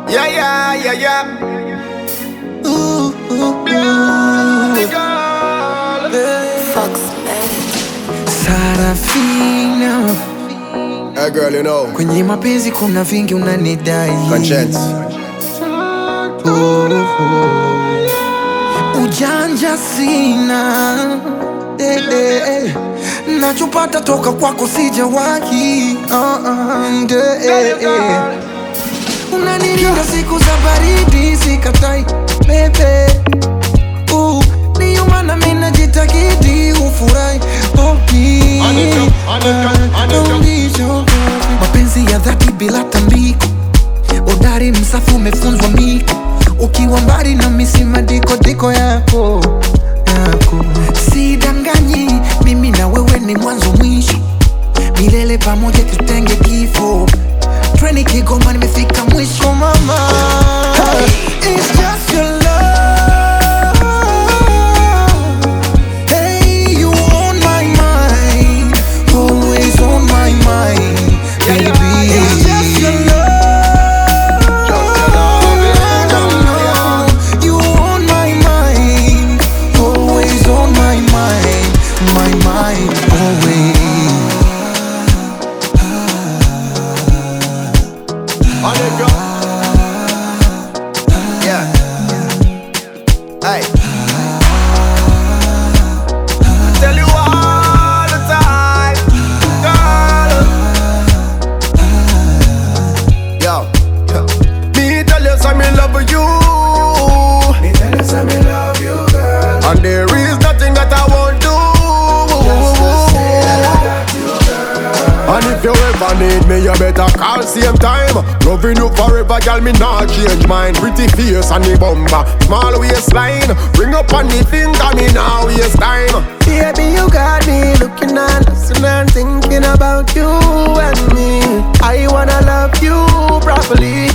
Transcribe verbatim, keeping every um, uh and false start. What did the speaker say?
Yeah, yeah, yeah, yeah. Ooh, ooh, ooh. Fox Sarafina, Hey girl, you know, kwenye mapenzi kuna vingi unanidai. conscience. Ooh, ooh. Ujanja sina, eh, eh, eh. Nachopata toka kwako sijawahi. uh, uh, eh, eh. Unanilinda siku za baridi sikatai, baby. Uh, ndiyo maana mimi najitakidi ufurahi. Oh, please. Don't be so good. Mapenzi ya dhati bila tambiko, udari msafu umefunzwa miko. Ukiwa mbali na misima diko diko yako yako. Sidanganyi, mimi na wewe ni mwanzo mwisho, milele pamoja tutenge kifo. Treni Kigoma nimefika mwisho mama. Hey, it's just your love. Hey, you on my mind, always on my mind, baby. It's just your love. You on my mind, always on my mind, my mind, always. On it, go. Yeah. Hey. Tell you all the time, girl. Yo. Me tell you some me love you. Me tell you some me love you, girl. And there is nothing that I won't do. Just to say I got you, girl. And if you ever need me, you better call same time. Loving you forever, girl, me not change mine. Pretty face and the bumper, small waistline. Bring up on the finger, me now waste time. Baby, you got me looking and listening and thinking about you and me. I wanna love you properly.